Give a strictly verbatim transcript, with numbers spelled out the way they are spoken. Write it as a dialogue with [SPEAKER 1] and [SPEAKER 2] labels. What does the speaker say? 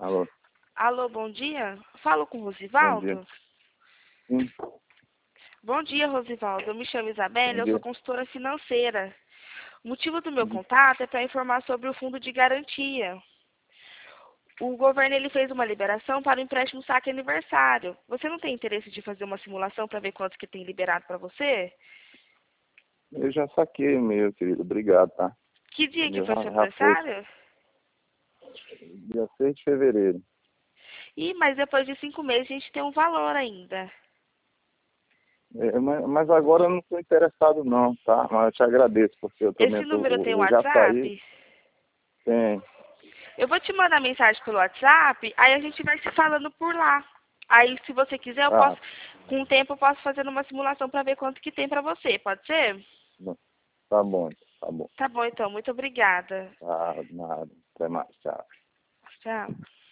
[SPEAKER 1] Alô,
[SPEAKER 2] Alô, bom dia. Falo com o
[SPEAKER 1] bom dia.
[SPEAKER 2] Rosivaldo?
[SPEAKER 1] Sim,
[SPEAKER 2] Bom dia, Rosivaldo. Eu me chamo Isabela,
[SPEAKER 1] bom
[SPEAKER 2] eu sou
[SPEAKER 1] dia.
[SPEAKER 2] consultora financeira. O motivo do meu
[SPEAKER 1] Uhum.
[SPEAKER 2] contato é para informar sobre o fundo de garantia. O governo ele fez uma liberação para o empréstimo saque aniversário. Você não tem interesse de fazer uma simulação para ver quanto que tem liberado para você?
[SPEAKER 1] Eu já saquei o meu, querido. Obrigado, tá?
[SPEAKER 2] Que
[SPEAKER 1] O
[SPEAKER 2] dia que
[SPEAKER 1] meu
[SPEAKER 2] foi
[SPEAKER 1] já,
[SPEAKER 2] seu
[SPEAKER 1] já foi.
[SPEAKER 2] aniversário?
[SPEAKER 1] Dia seis de fevereiro.
[SPEAKER 2] Ih, mas depois de cinco meses a gente tem um valor ainda.
[SPEAKER 1] É, mas, mas agora eu não estou interessado não, tá? Mas eu te agradeço, porque eu também
[SPEAKER 2] Esse número
[SPEAKER 1] tô,
[SPEAKER 2] tem
[SPEAKER 1] eu já saí.
[SPEAKER 2] WhatsApp?
[SPEAKER 1] Tem.
[SPEAKER 2] Eu vou te mandar mensagem pelo WhatsApp, aí a gente vai se falando por lá. Aí, se você quiser, eu
[SPEAKER 1] Ah,
[SPEAKER 2] posso, com o tempo, eu posso fazer uma simulação para ver quanto que tem para você, pode ser?
[SPEAKER 1] tá bom, tá bom.
[SPEAKER 2] Tá bom, então. Muito obrigada.
[SPEAKER 1] Tá, nada. Até mais, tchau.
[SPEAKER 2] Tchau.